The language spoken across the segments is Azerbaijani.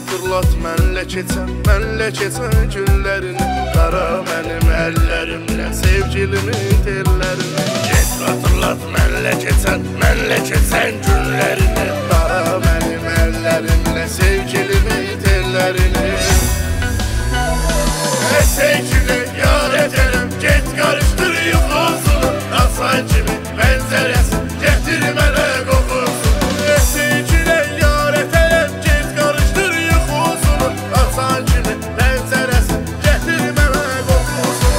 Xatırlat mənlə keçən günlərini, qara mənim əllərimlə sevgilimin tellərini. Get xatırlat mənlə keçən günlərini, qara mənim əllərimlə sevgilimin tellərini. Sevgili yar edərəm, get qarışdır yuxusunu, asan kimi mənzərəsi, gətir mənə qoxusun. Sevgili yar edərəm, get qarışdır yuxusunu, asan kimi mənzərəsi, gətir mənə qoxusun.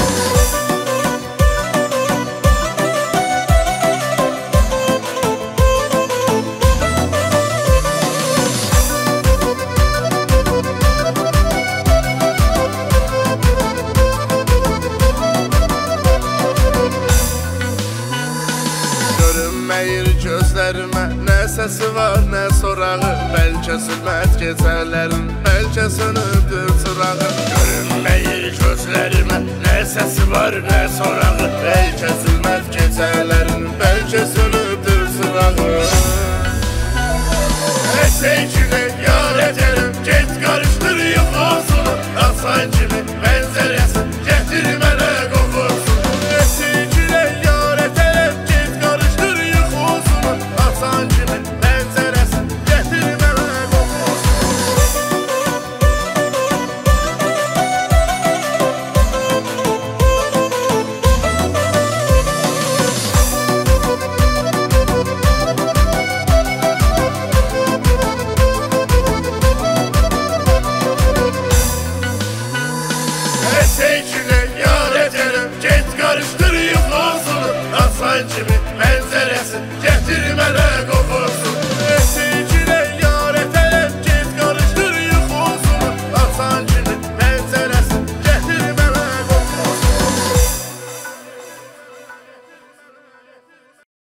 Görünməyir gözlərimə, nə səsi var, nə sorağı. Bəlkə zülmət gecələrin, bəlkə sönübdür çırağı. Görünməyir gözlərimə, nə səsi var, nə sorağı. Bəlkə zülmət gecələrin, bəlkə sönübdür çırağı. Sevgili yar edərəm, get qarışdır yuxusunu, asan kimi mənzərəsi, gətir mənə qoxusun. Sevgili yar edərəm, get qarışdır yuxusunu, asan kimi mənzərəsi, gətir mənə qoxusun. Sevgili yar edərəm, get qarışdır yuxusunu, asan kimi mənzərəsi, gətir mənə qoxusun.